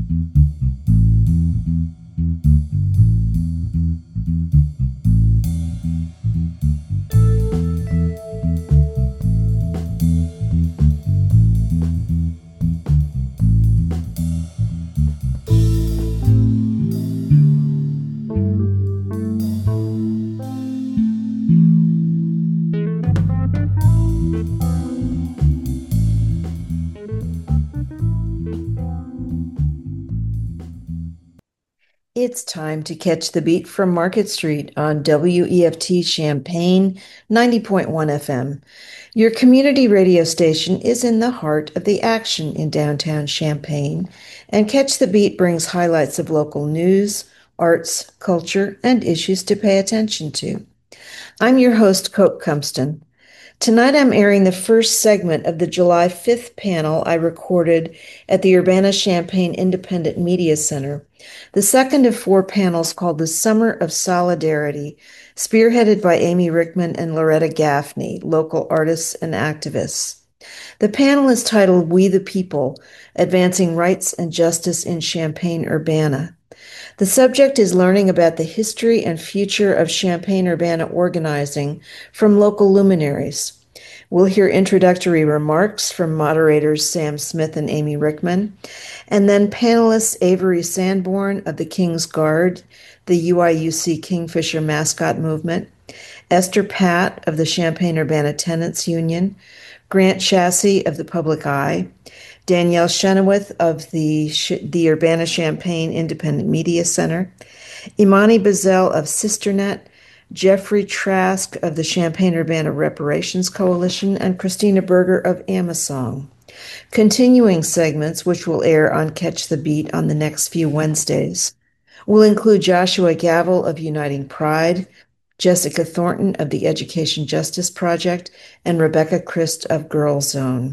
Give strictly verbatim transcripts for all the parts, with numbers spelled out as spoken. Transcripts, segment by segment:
It's time to catch the beat from Market Street on W E F T Champaign ninety point one F M. Your community radio station is in the heart of the action in downtown Champaign, and Catch the Beat brings highlights of local news, arts, culture, and issues to pay attention to. I'm your host, Cope Cumston. Tonight I'm airing the first segment of the July fifth panel I recorded at the Urbana-Champaign Independent Media Center, the second of four panels called the Summer of Solidarity, spearheaded by Amy Rickman and Loretta Gaffney, local artists and activists. The panel is titled We the People, Advancing Rights and Justice in Champaign-Urbana. The subject is learning about the history and future of Champaign-Urbana organizing from local luminaries. We'll hear introductory remarks from moderators Sam Smith and Amy Rickman, and then panelists Avery Sanborn of the King's Guard, the U I U C Kingfisher Mascot Movement, Esther Patt of the Champaign-Urbana Tenants Union, Grant Chassie of the Public Eye, Danielle Chenoweth of the, the Urbana-Champaign Independent Media Center, Imani Bazell of SisterNet, Jeffrey Trask of the Champaign-Urbana Reparations Coalition, and Christina Berger of Amasong. Continuing segments, which will air on Catch the Beat on the next few Wednesdays, will include Joshua Gavel of Uniting Pride, Jessica Thornton of the Education Justice Project, and Rebecca Christ of Girl Zone.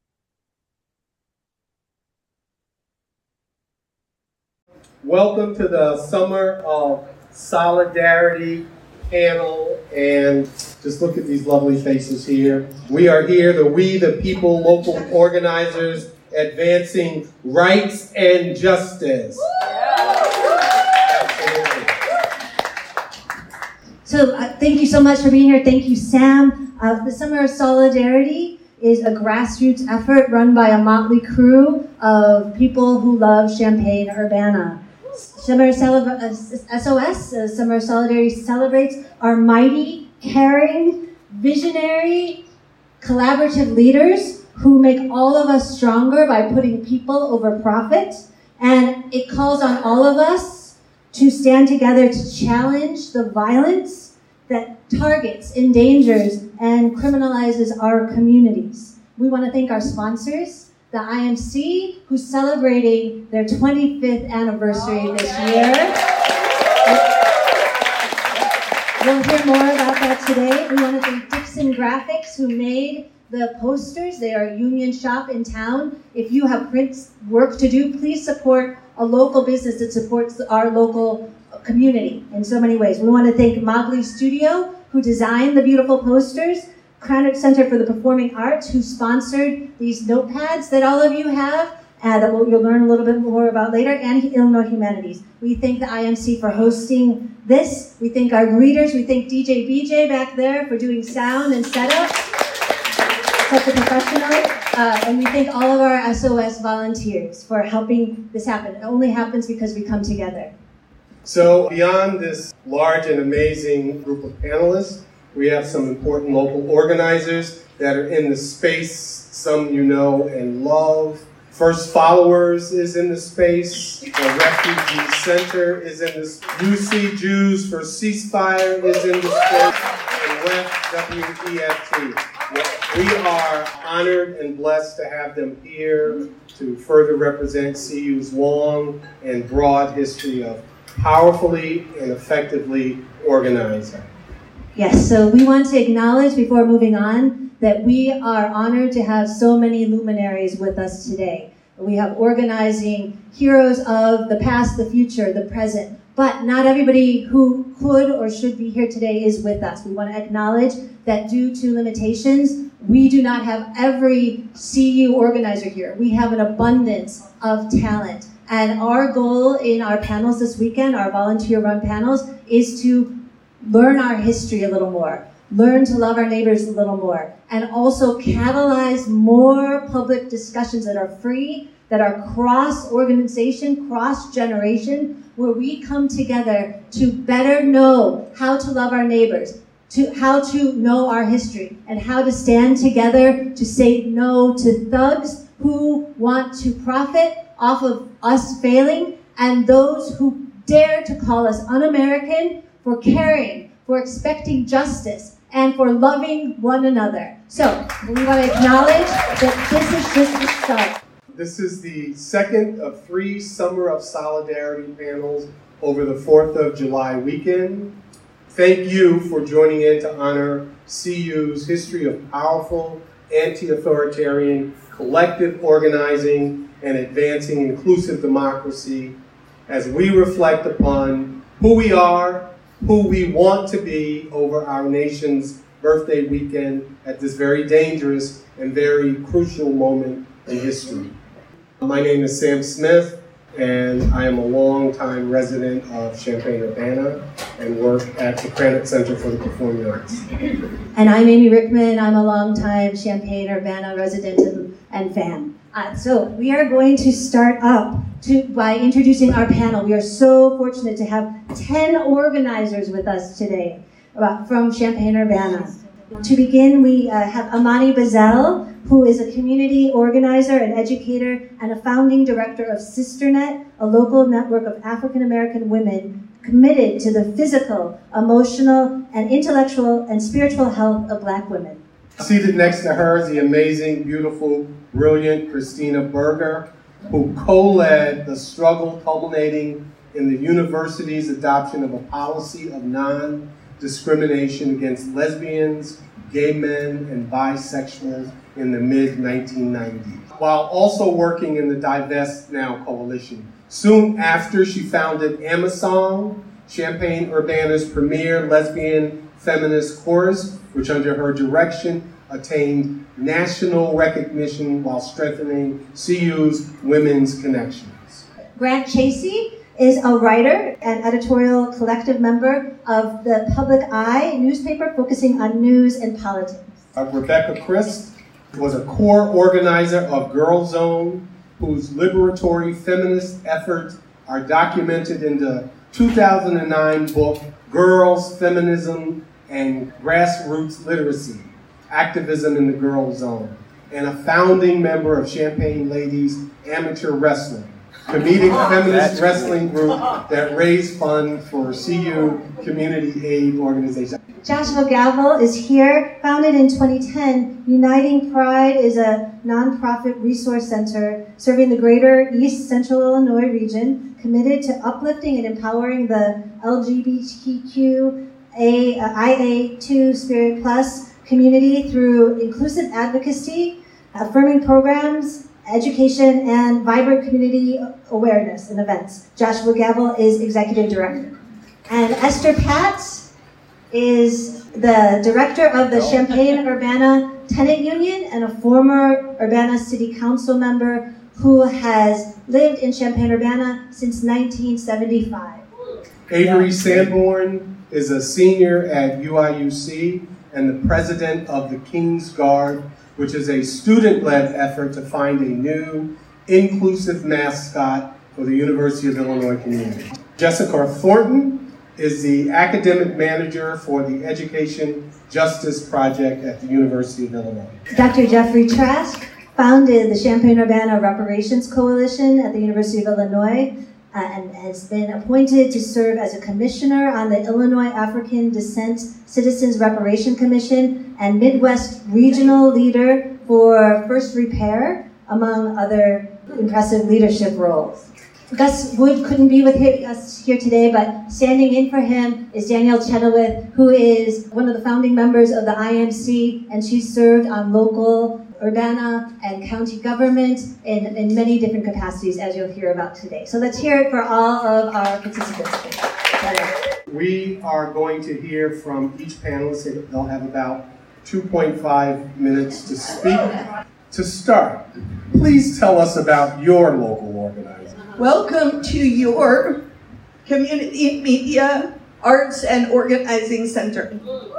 Welcome to the Summer of Solidarity panel, and just look at these lovely faces here. We are here, the We the People local organizers advancing rights and justice. Absolutely. So uh, thank you so much for being here. Thank you, Sam. Uh, the Summer of Solidarity is a grassroots effort run by a motley crew of people who love Champaign-Urbana. Summer S O S, uh, Summer of Solidarity, celebrates our mighty, caring, visionary, collaborative leaders who make all of us stronger by putting people over profit. And it calls on all of us to stand together to challenge the violence that targets, endangers, and criminalizes our communities. We want to thank our sponsors, the I M C, who's celebrating their twenty-fifth anniversary oh, this yeah. year. We'll hear more about that today. We want to thank Dixon Graphics, who made the posters. They are a union shop in town. If you have print work to do, please support a local business that supports our local community in so many ways. We want to thank Mogley Studio, who designed the beautiful posters, Cranach Center for the Performing Arts, who sponsored these notepads that all of you have, uh, that we'll, you'll learn a little bit more about later, and Illinois Humanities. We thank the I M C for hosting this. We thank our greeters. We thank D J B J back there for doing sound and setup. Such a professional. Uh, and we thank all of our S O S volunteers for helping this happen. It only happens because we come together. So beyond this large and amazing group of panelists, we have some important local organizers that are in the space, some you know and love. First Followers is in the space. The Refugee Center is in the space. U C Jews for Ceasefire is in the space. And W E F W E F T. We are honored and blessed to have them here to further represent C U's long and broad history of powerfully and effectively organizing. Yes, so we want to acknowledge before moving on that we are honored to have so many luminaries with us today. We have organizing heroes of the past, the future, the present, but not everybody who could or should be here today is with us. We want to acknowledge that due to limitations, we do not have every C U organizer here. We have an abundance of talent And our goal in our panels this weekend, our volunteer-run panels, is to learn our history a little more, learn to love our neighbors a little more, and also catalyze more public discussions that are free, that are cross-organization, cross-generation, where we come together to better know how to love our neighbors, to how to know our history, and how to stand together to say no to thugs who want to profit off of us failing, and those who dare to call us un-American for caring, for expecting justice, and for loving one another. So, we want to acknowledge that this is just the start. This is the second of three Summer of Solidarity panels over the fourth of July weekend. Thank you for joining in to honor C U's history of powerful, anti-authoritarian, collective organizing and advancing inclusive democracy as we reflect upon who we are, who we want to be over our nation's birthday weekend at this very dangerous and very crucial moment in history. My name is Sam Smith, and I am a longtime resident of Champaign-Urbana and work at the Krannert Center for the Performing Arts. And I'm Amy Rickman. I'm a longtime Champaign-Urbana resident and, and fan. Uh, so we are going to start up to, by introducing our panel. We are so fortunate to have ten organizers with us today uh, from Champaign-Urbana. To begin, we uh, have Amani Bazell, who is a community organizer and educator and a founding director of SisterNet, a local network of African-American women committed to the physical, emotional, and intellectual and spiritual health of Black women. Seated next to her is the amazing, beautiful, brilliant Christina Berger, who co-led the struggle culminating in the university's adoption of a policy of non-discrimination against lesbians, gay men, and bisexuals in the mid nineteen nineties, while also working in the Divest Now Coalition. Soon after, she founded AMASONG, Champaign-Urbana's premier lesbian feminist chorus, which under her direction attained national recognition while strengthening C U's women's connections. Grant Chasey is a writer and editorial collective member of the Public Eye newspaper focusing on news and politics. Uh, Rebecca Christ was a core organizer of Girl Zone, whose liberatory feminist efforts are documented in the two thousand nine book, Girls, Feminism, and Grassroots Literacy, Activism in the Girl Zone, and a founding member of Champaign Ladies Amateur Wrestling, comedic feminist wrestling group that raised funds for C U community aid organization. Joshua Gavel is here. Founded in twenty ten, Uniting Pride is a nonprofit resource center serving the greater East Central Illinois region, committed to uplifting and empowering the L G B T Q A, uh, I A two Spirit Plus community through inclusive advocacy, affirming programs, education, and vibrant community awareness and events. Joshua Gavel is executive director. And Esther Patz is the director of the Champaign-Urbana Tenant Union and a former Urbana City Council member who has lived in Champaign-Urbana since nineteen seventy-five. Avery Sanborn is a senior at U I U C and the president of the King's Guard, which is a student-led effort to find a new, inclusive mascot for the University of Illinois community. Jessica Thornton is the academic manager for the Education Justice Project at the University of Illinois. Doctor Jeffrey Trask founded the Champaign-Urbana Reparations Coalition at the University of Illinois uh, and has been appointed to serve as a commissioner on the Illinois African Descent Citizens Reparation Commission and Midwest Regional Leader for First Repair, among other impressive leadership roles. Gus Wood couldn't be with us here today, but standing in for him is Danielle Chenoweth, who is one of the founding members of the I M C, and she served on local, Urbana, and county government in, in many different capacities, as you'll hear about today. So let's hear it for all of our participants. We are going to hear from each panelist. They'll have about two point five minutes to speak. To start, please tell us about your local organizer. Welcome to your Community Media Arts and Organizing Center.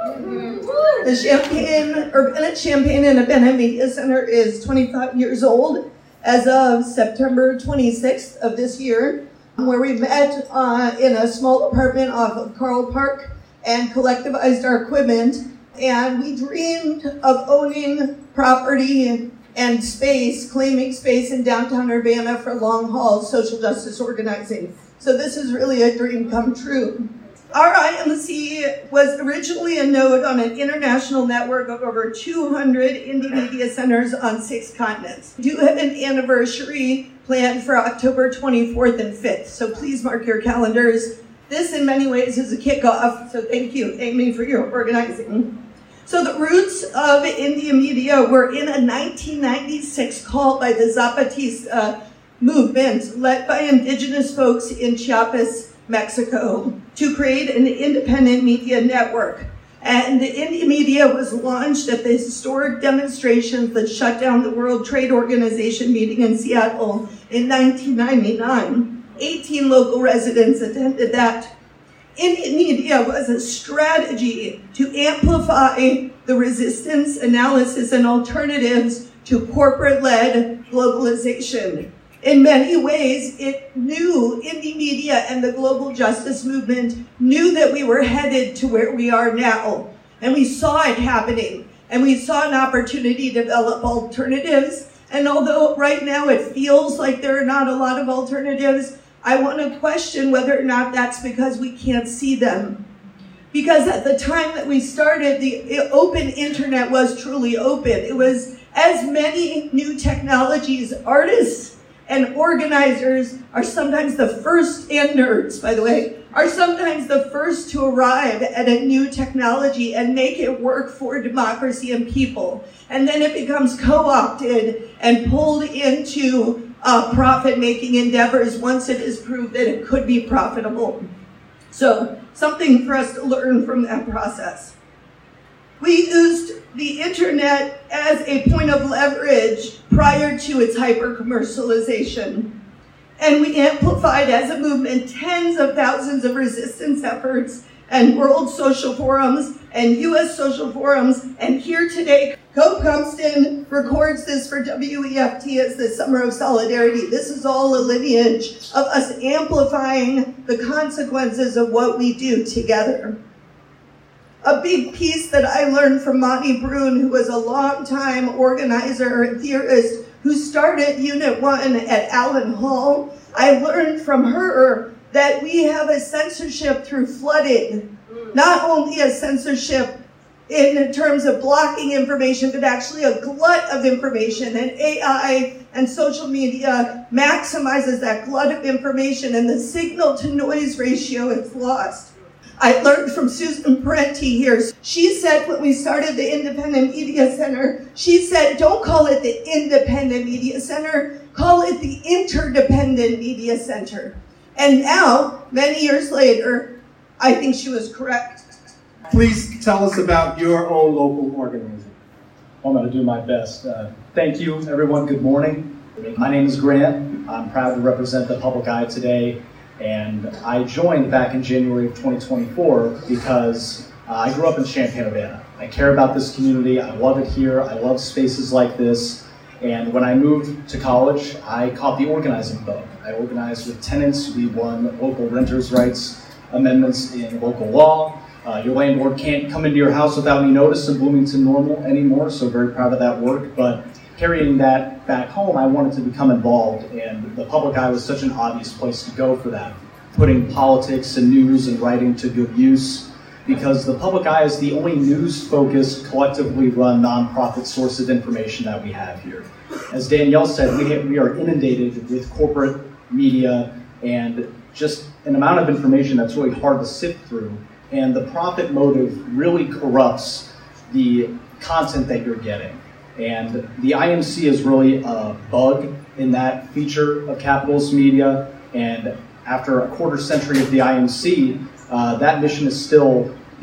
The Champaign, Urbana-Champaign and Urbana Media Center is twenty-five years old as of September twenty-sixth of this year, where we met uh, in a small apartment off of Carl Park and collectivized our equipment. And we dreamed of owning property and space, claiming space in downtown Urbana for long haul social justice organizing. So this is really a dream come true. Our I M C was originally a node on an international network of over two hundred indie media centers on six continents. We do have an anniversary planned for October twenty-fourth and fifth, so please mark your calendars. This in many ways is a kickoff, so thank you, Amy, for your organizing. So the roots of indie media were in a nineteen ninety-six call by the Zapatista movement led by indigenous folks in Chiapas, Mexico, to create an independent media network. And the indie media was launched at the historic demonstrations that shut down the World Trade Organization meeting in Seattle in nineteen ninety-nine. eighteen local residents attended that. Indie media was a strategy to amplify the resistance, analysis, and alternatives to corporate-led globalization. In many ways, it knew, indie media and the global justice movement knew that we were headed to where we are now. And we saw it happening. And we saw an opportunity to develop alternatives. And although right now it feels like there are not a lot of alternatives, I want to question whether or not that's because we can't see them. Because at the time that we started, the open internet was truly open. It was as many new technologies, artists and organizers are sometimes the first, and nerds, by the way, are sometimes the first to arrive at a new technology and make it work for democracy and people. And then it becomes co-opted and pulled into uh, profit-making endeavors once it is proved that it could be profitable. So, something for us to learn from that process. We used the internet as a point of leverage prior to its hyper-commercialization. And we amplified as a movement tens of thousands of resistance efforts and world social forums and U S social forums. And here today, Cope Compton records this for W E F T as the Summer of Solidarity. This is all a lineage of us amplifying the consequences of what we do together. A big piece that I learned from Monty Brune, who was a longtime organizer and theorist who started Unit one at Allen Hall, I learned from her that we have a censorship through flooding, not only a censorship in terms of blocking information, but actually a glut of information, and A I and social media maximizes that glut of information, and the signal to noise ratio is lost. I learned from Susan Parenti here. She said when we started the Independent Media Center, she said, don't call it the Independent Media Center, call it the Interdependent Media Center. And now, many years later, I think she was correct. Please tell us about your own local organizing. I'm going to do my best. Uh, thank you, everyone. Good morning. My name is Grant. I'm proud to represent the Public Eye today. And I joined back in January of twenty twenty-four because uh, I grew up in Champaign, Urbana. I care about this community. I love it here. I love spaces like this. And when I moved to college, I caught the organizing bug. I organized with tenants. We won local renters' rights amendments in local law. Uh, your landlord can't come into your house without any notice in Bloomington Normal anymore, so very proud of that work. But carrying that back home, I wanted to become involved, and the Public Eye was such an obvious place to go for that, putting politics and news and writing to good use, because the Public Eye is the only news-focused, collectively run nonprofit source of information that we have here. As Danielle said, we, have, we are inundated with corporate media and just an amount of information that's really hard to sift through, and the profit motive really corrupts the content that you're getting. And the I M C is really a bug in that feature of capitalist media, and after a quarter century of the I M C, uh, that mission is still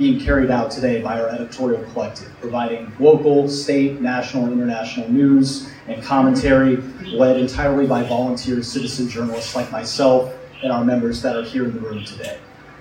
being carried out today by our editorial collective, providing local, state, national, and international news and commentary led entirely by volunteer citizen journalists like myself and our members that are here in the room today.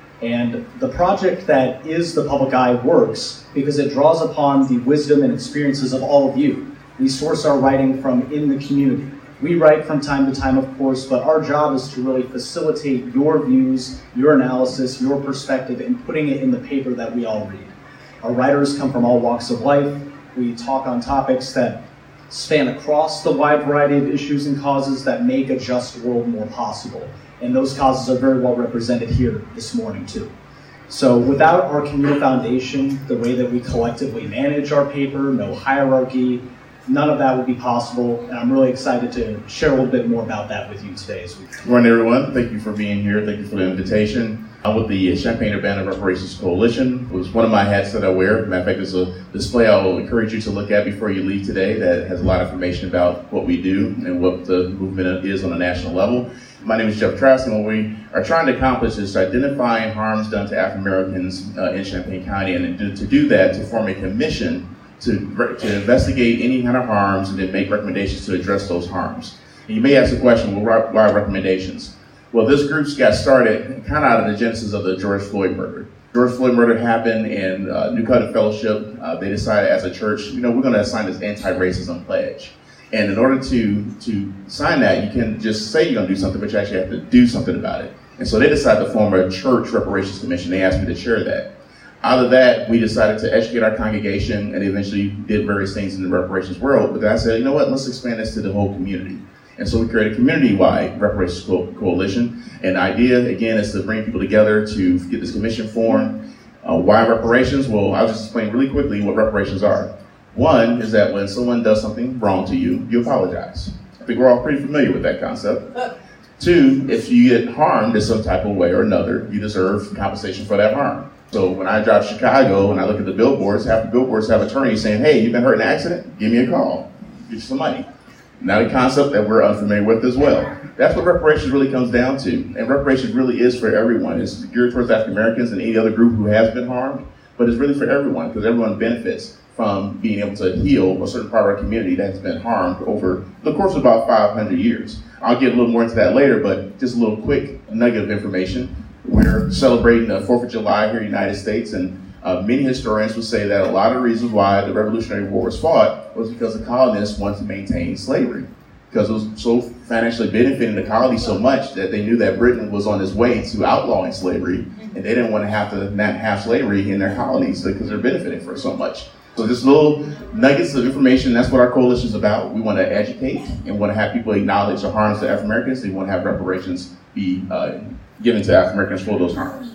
And the project that is The Public Eye works because it draws upon the wisdom and experiences of all of you. We source our writing from in the community. We write from time to time, of course, but our job is to really facilitate your views, your analysis, your perspective, and putting it in the paper that we all read. Our writers come from all walks of life. We talk on topics that span across the wide variety of issues and causes that make a just world more possible. And those causes are very well represented here this morning, too. So without our community foundation, the way that we collectively manage our paper, no hierarchy, none of that would be possible, and I'm really excited to share a little bit more about that with you today. As we Good morning, everyone. Thank you for being here. Thank you for the invitation. I'm with the Champaign-Urbana Reparations Coalition. It was one of my hats that I wear. Matter of fact, there's a display I will encourage you to look at before you leave today that has a lot of information about what we do and what the movement is on a national level. My name is Jeff Trask, and what we are trying to accomplish is to identify harms done to African Americans uh, in Champaign County, and to, to do that, to form a commission To, to investigate any kind of harms and then make recommendations to address those harms. And you may ask the question, well, why recommendations? Well, this group got started kind of out of the genesis of the George Floyd murder. George Floyd murder happened in uh, New Covenant Fellowship. Uh, they decided as a church, you know, we're going to assign this anti-racism pledge. And in order to, to sign that, you can just say you're going to do something, but you actually have to do something about it. And so they decided to form a church reparations commission. They asked me to chair that. Out of that, we decided to educate our congregation and eventually did various things in the reparations world. But then I said, you know what, let's expand this to the whole community. And so we created a community-wide reparations co coalition. And the idea, again, is to bring people together to get this commission formed. Uh, why reparations? Well, I'll just explain really quickly what reparations are. One is that when someone does something wrong to you, you apologize. I think we're all pretty familiar with that concept. Two, if you get harmed in some type of way or another, you deserve compensation for that harm. So when I drive to Chicago and I look at the billboards, half the billboards have attorneys saying, hey, you've been hurt in an accident? Give me a call. Get you some money. Now the concept that we're unfamiliar with as well. That's what reparations really comes down to. And reparations really is for everyone. It's geared towards African Americans and any other group who has been harmed, but it's really for everyone because everyone benefits from being able to heal a certain part of our community that has been harmed over the course of about five hundred years. I'll get a little more into that later, but just a little quick nugget of information. We're celebrating the fourth of July here in the United States, and uh, many historians will say that a lot of reasons why the Revolutionary War was fought was because the colonists wanted to maintain slavery, because it was so financially benefiting the colonies so much that they knew that Britain was on its way to outlawing slavery, and they didn't want to have to not have slavery in their colonies because they're benefiting for so much. So just little nuggets of information, that's what our coalition is about. We want to educate and want to have people acknowledge the harms to African Americans. They want to have reparations be uh, given to African Americans for those harms.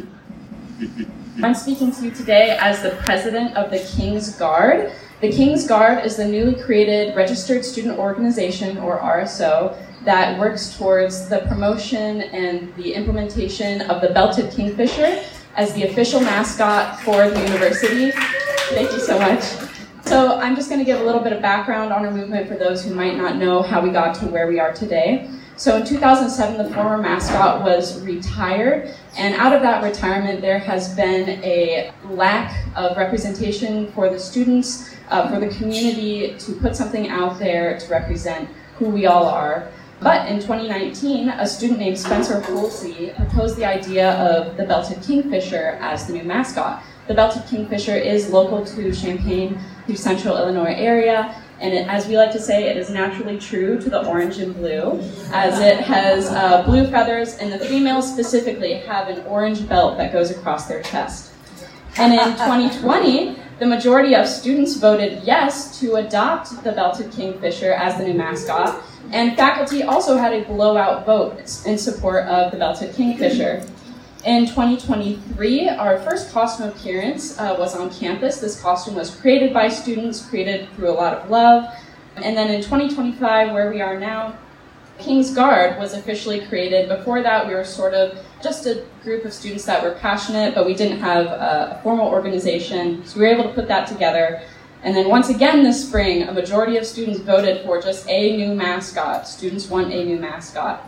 I'm speaking to you today as the president of the King's Guard. The King's Guard is the newly created registered student organization, or R S O, that works towards the promotion and the implementation of the belted kingfisher as the official mascot for the university. Thank you so much. So I'm just going to give a little bit of background on our movement for those who might not know how we got to where we are today. So in two thousand seven, the former mascot was retired, and out of that retirement, there has been a lack of representation for the students, uh, for the community, to put something out there to represent who we all are. But in twenty nineteen, a student named Spencer Hulsey proposed the idea of the belted kingfisher as the new mascot. The belted kingfisher is local to Champaign, to Central Illinois area, and it, as we like to say, it is naturally true to the orange and blue, as it has uh, blue feathers, and the females specifically have an orange belt that goes across their chest. And in twenty twenty, the majority of students voted yes to adopt the belted kingfisher as the new mascot, and faculty also had a blowout vote in support of the belted kingfisher. In twenty twenty-three, our first costume appearance uh, was on campus. This costume was created by students, created through a lot of love. And then in twenty twenty-five, where we are now, King's Guard was officially created. Before that, we were sort of just a group of students that were passionate, but we didn't have a, a formal organization, so we were able to put that together. And then once again this spring, a majority of students voted for just a new mascot. Students want a new mascot.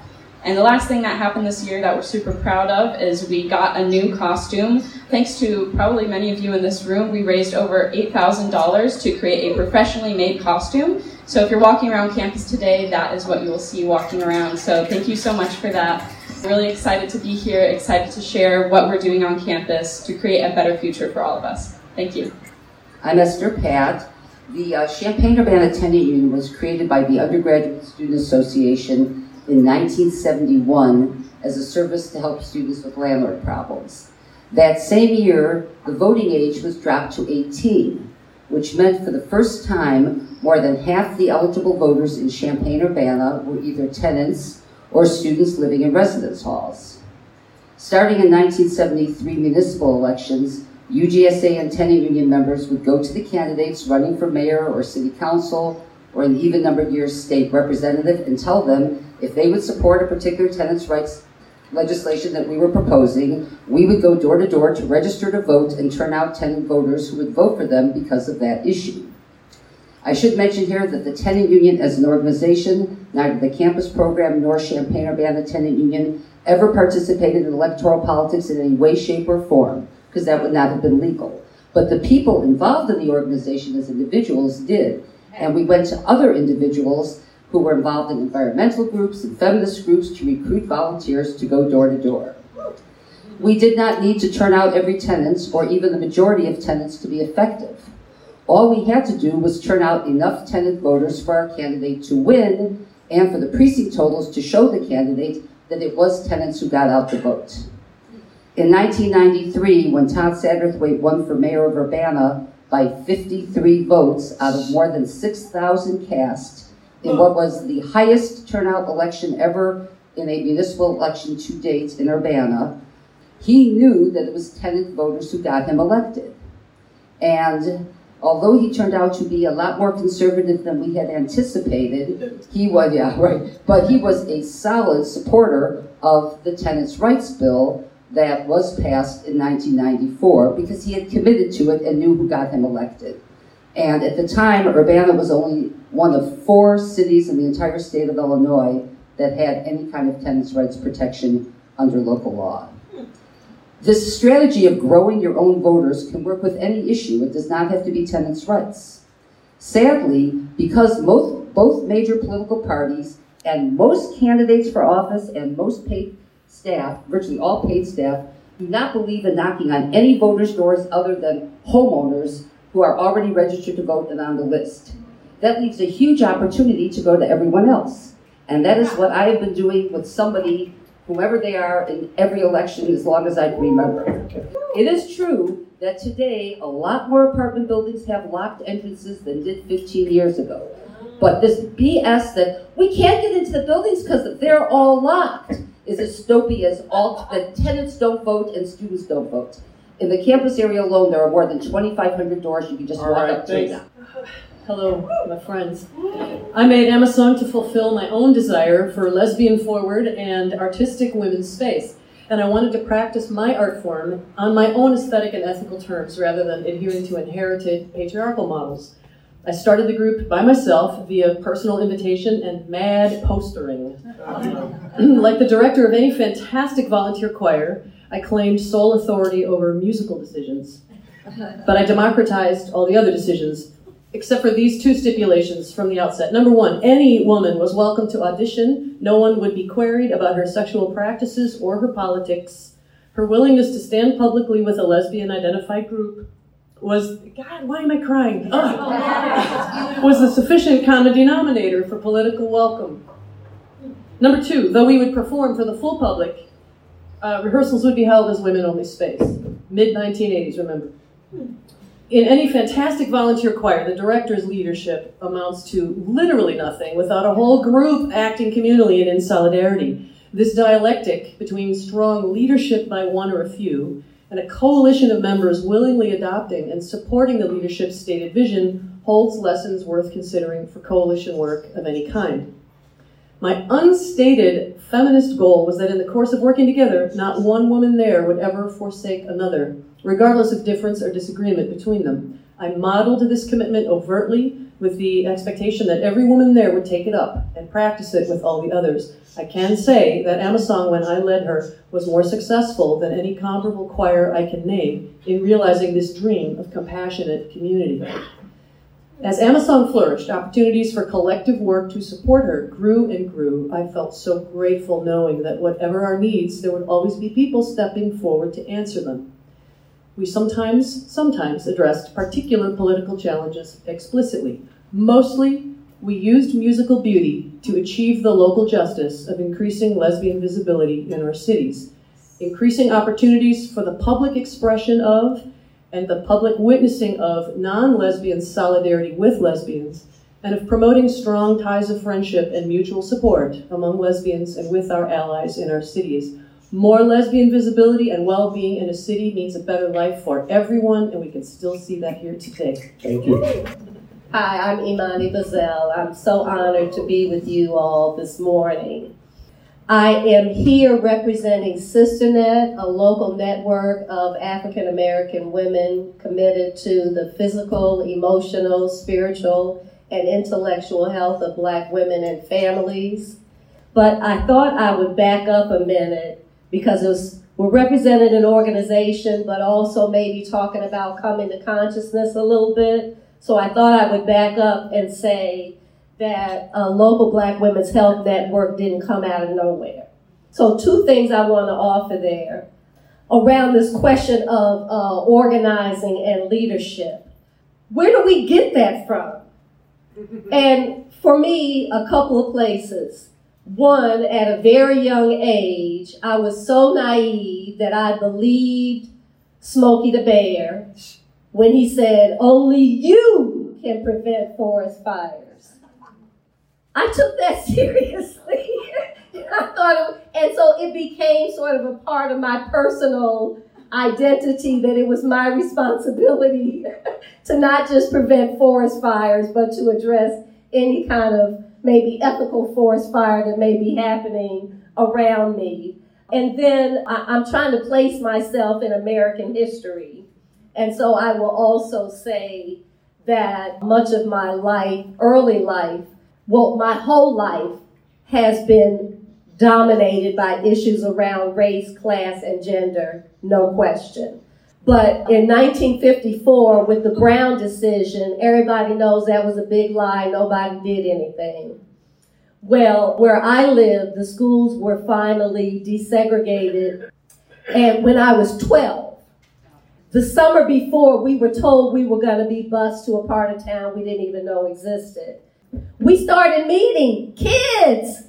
And the last thing that happened this year that we're super proud of is we got a new costume. Thanks to probably many of you in this room, we raised over eight thousand dollars to create a professionally made costume. So if you're walking around campus today, that is what you will see walking around. So thank you so much for that. I'm really excited to be here, excited to share what we're doing on campus to create a better future for all of us. Thank you. I'm Esther Pat. The uh, Champaign-Urbana Tenant Union was created by the Undergraduate Student Association in nineteen seventy-one as a service to help students with landlord problems. That same year, the voting age was dropped to eighteen, which meant for the first time, more than half the eligible voters in Champaign-Urbana were either tenants or students living in residence halls. Starting in nineteen seventy-three municipal elections, U G S A and tenant union members would go to the candidates running for mayor or city council or an even-numbered years state representative and tell them if they would support a particular tenants' rights legislation that we were proposing. We would go door to door to register to vote and turn out tenant voters who would vote for them because of that issue. I should mention here that the tenant union as an organization, neither the campus program nor Champaign-Urbana Tenant Union ever participated in electoral politics in any way, shape, or form, because that would not have been legal. But the people involved in the organization as individuals did, and we went to other individuals who were involved in environmental groups and feminist groups to recruit volunteers to go door to door. We did not need to turn out every tenant or even the majority of tenants to be effective. All we had to do was turn out enough tenant voters for our candidate to win and for the precinct totals to show the candidate that it was tenants who got out the vote. In nineteen ninety-three, when Todd Satterthwaite won for mayor of Urbana by fifty-three votes out of more than six thousand cast in what was the highest turnout election ever in a municipal election to date in Urbana, he knew that it was tenant voters who got him elected. And although he turned out to be a lot more conservative than we had anticipated, he was, yeah, right, but he was a solid supporter of the Tenants' Rights Bill that was passed in nineteen ninety-four because he had committed to it and knew who got him elected. And at the time, Urbana was only one of four cities in the entire state of Illinois that had any kind of tenants' rights protection under local law. This strategy of growing your own voters can work with any issue. It does not have to be tenants' rights. Sadly, because most, both major political parties and most candidates for office and most paid staff, virtually all paid staff, do not believe in knocking on any voters' doors other than homeowners who are already registered to vote and on the list. That leaves a huge opportunity to go to everyone else. And that is what I have been doing with somebody, whoever they are, in every election as long as I can remember. It is true that today a lot more apartment buildings have locked entrances than did fifteen years ago. But this B S that we can't get into the buildings because they're all locked is as dopey as all that tenants don't vote and students don't vote. In the campus area alone, there are more than twenty-five hundred doors you can just all walk right, up to now. Hello, my friends. I made Emma Song to fulfill my own desire for lesbian-forward and artistic women's space, and I wanted to practice my art form on my own aesthetic and ethical terms rather than adhering to inherited patriarchal models. I started the group by myself via personal invitation and mad postering. Like the director of any fantastic volunteer choir, I claimed sole authority over musical decisions, but I democratized all the other decisions, except for these two stipulations from the outset. Number one, any woman was welcome to audition. No one would be queried about her sexual practices or her politics. Her willingness to stand publicly with a lesbian-identified group was, God, why am I crying? Ugh. was a sufficient common denominator for political welcome. Number two, though we would perform for the full public, uh, rehearsals would be held as women-only space. mid nineteen eighties, remember. In any fantastic volunteer choir, the director's leadership amounts to literally nothing without a whole group acting communally and in solidarity. This dialectic between strong leadership by one or a few and a coalition of members willingly adopting and supporting the leadership's stated vision holds lessons worth considering for coalition work of any kind. My unstated feminist goal was that in the course of working together, not one woman there would ever forsake another, regardless of difference or disagreement between them. I modeled this commitment overtly with the expectation that every woman there would take it up and practice it with all the others. I can say that Amasong, when I led her, was more successful than any comparable choir I can name in realizing this dream of compassionate community. As Amasong flourished, opportunities for collective work to support her grew and grew. I felt so grateful knowing that whatever our needs, there would always be people stepping forward to answer them. We sometimes, sometimes addressed particular political challenges explicitly. Mostly, we used musical beauty to achieve the local justice of increasing lesbian visibility in our cities, increasing opportunities for the public expression of and the public witnessing of non-lesbian solidarity with lesbians, and of promoting strong ties of friendship and mutual support among lesbians and with our allies in our cities. More lesbian visibility and well-being in a city means a better life for everyone, and we can still see that here today. Thank you. Hi, I'm Imani Bazell. I'm so honored to be with you all this morning. I am here representing SisterNet, a local network of African American women committed to the physical, emotional, spiritual, and intellectual health of Black women and families. But I thought I would back up a minute because it was, we're representing an organization, but also maybe talking about coming to consciousness a little bit. So I thought I would back up and say that a local Black Women's Health Network didn't come out of nowhere. So two things I want to offer there around this question of uh, organizing and leadership. Where do we get that from? And for me, a couple of places. One, at a very young age, I was so naive that I believed Smokey the Bear when he said, only you can prevent forest fires. I took that seriously. I thought, it, and so it became sort of a part of my personal identity that it was my responsibility to not just prevent forest fires, but to address any kind of maybe ethical forest fire that may be happening around me. And then I, I'm trying to place myself in American history. And so I will also say that much of my life, early life, well, my whole life has been dominated by issues around race, class, and gender, no question. But in nineteen fifty-four, with the Brown decision, everybody knows that was a big lie. Nobody did anything. Well, where I lived, the schools were finally desegregated. And when I was twelve, the summer before, we were told we were going to be bused to a part of town we didn't even know existed. We started meeting kids,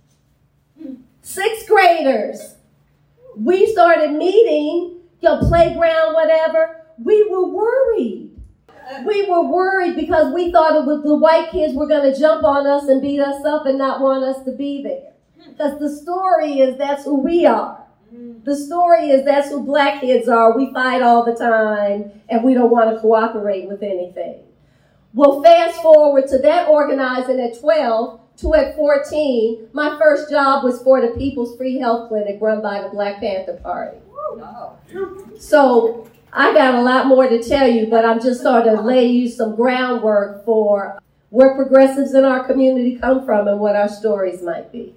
sixth graders. We started meeting, your playground, whatever. We were worried. We were worried because we thought it was the white kids were going to jump on us and beat us up and not want us to be there. Because the story is that's who we are. The story is that's who Black kids are. We fight all the time and we don't want to cooperate with anything. Well, fast forward to that organizing at twelve to at fourteen, my first job was for the People's Free Health Clinic run by the Black Panther Party. So I got a lot more to tell you, but I'm just sort of lay you some groundwork for where progressives in our community come from and what our stories might be.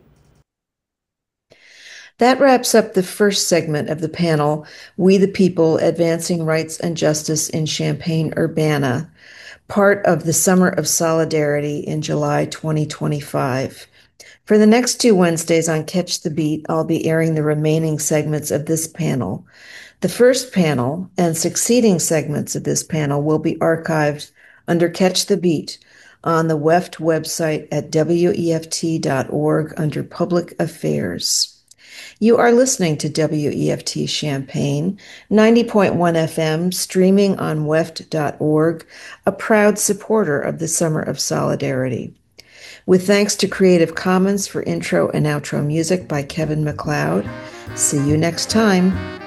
That wraps up the first segment of the panel, We the People, Advancing Rights and Justice in Champaign-Urbana, part of the Summer of Solidarity in July twenty twenty-five. For the next two Wednesdays on Catch the Beat, I'll be airing the remaining segments of this panel. The first panel and succeeding segments of this panel will be archived under Catch the Beat on the W E F T website at W E F T dot org under Public Affairs. You are listening to W E F T Champaign, ninety point one F M, streaming on W E F T dot org, a proud supporter of the Summer of Solidarity. With thanks to Creative Commons for intro and outro music by Kevin MacLeod. See you next time.